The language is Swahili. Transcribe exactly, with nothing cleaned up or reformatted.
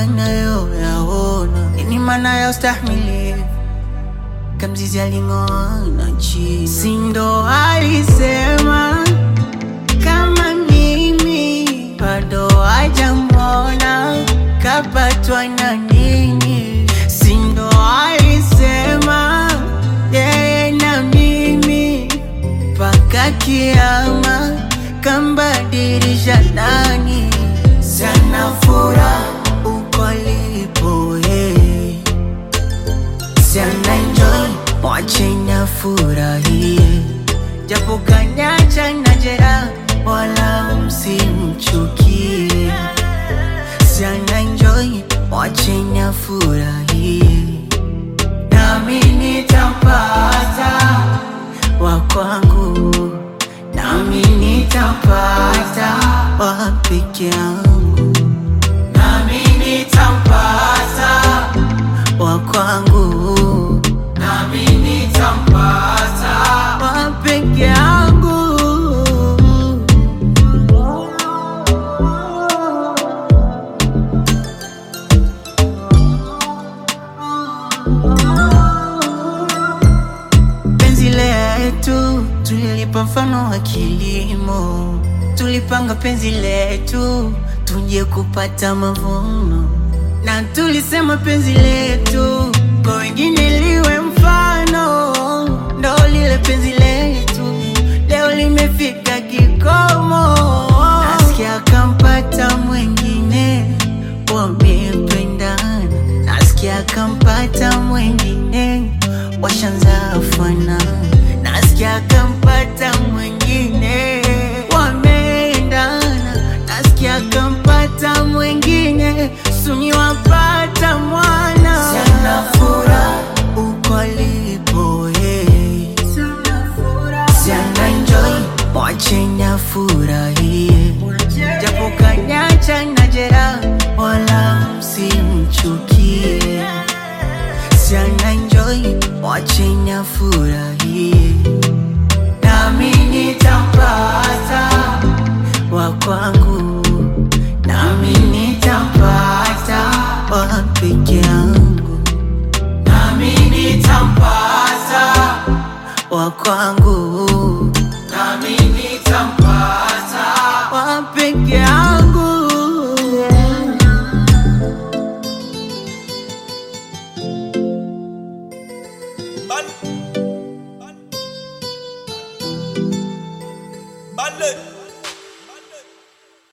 nayoyaona, nini maana ya ustahimili? Kamzizi aling'oana chini, sindo alisema kama mimi bado hajamwona kapatwa na nini. Sindo alisema yeye na mimi mpaka kiama kambadilisha nani. Sana furaha uko lipo yeye, sana enjoy mwache na furahie, japo kanyacha na jeraha wala msimchukie. Sana enjoy mwache na furahie, nami nitampata wa kwangu, nami nitampata wa peke yangu, nami nitampata wa kwangu, nami nitampata wa peke yangu. Penzi letu tulilipa mfano wa kilimo, tulipanga penzi letu tuje kupata mavuno, na tulisema penzi letu kwa wengine liwe mfano. Ndo lile penzi letu leo limefika kikomo, nasikia kampata mwengine, wamependana. Nasikia kampata mwengine, washanza fanana. Nasikia kampata mwengine, wameendana. Nasikia kampata mwengine, suni wapata mwana. Sana furaha uko lipo yeye, sana enjoy mwache na furahie, japo kanyacha na jeraha wala msimchukie. Sana enjoy mwache na furahie, nami nitampata wa kwangu, nami nitampata wa peke yangu, nami nitampata wa kwangu, nami nitampata wa peke yangu. Bale.